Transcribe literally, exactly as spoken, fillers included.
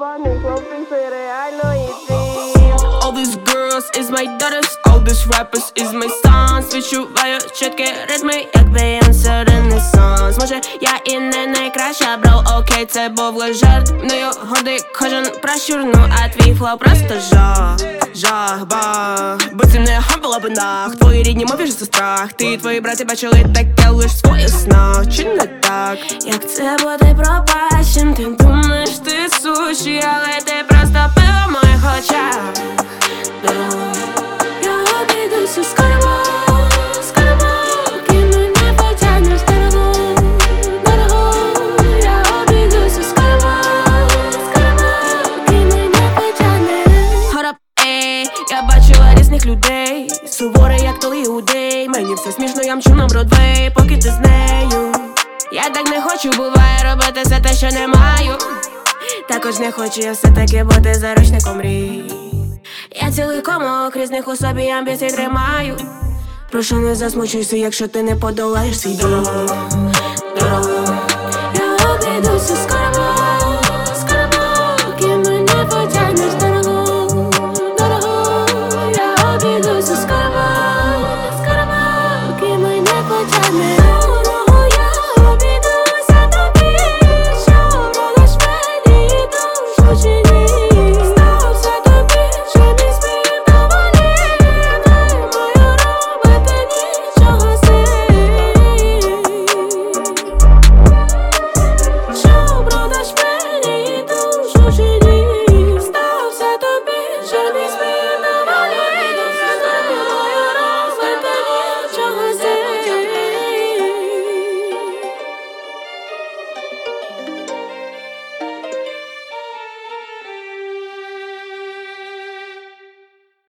Довбаний хлопець, це реально і ти. All these girls is my daughters, all these rappers is my sons. Відчуваю чіткі ритми, як Beyoncé Ренесанс. Може я і не найкраща, бро, окей, це був лиш жарт. Мною гордий кожен пращур, ну а твій флоу просто жах. Жах, бах, бо це не хамбала би нах. Твої рідні мові ж за страх. Ти і твої брати бачили таке лиш в своїх снах. Чи не так? Як це бути пропащим? Ти думаєш, ти суші, але ти просто пиво в моїх очах. Я обійдуся скоро, скоро, ти мене потягнеш дорогу, дорогу. Я обійдуся скоро, скоро, ти мене потягнеш. Hold up, ей, я бачила різних людей, суворий як той іудей. Мені все смішно, я мчу на Бродвей, поки ти з нею. Я так не хочу, буває, робити все те, що не маю. Також не хочу я все-таки бути заручником мрій. Я цілий комок різних у собі амбіцій тримаю. Прошу, не засмучуйся, якщо ти не подолаєш свій біль.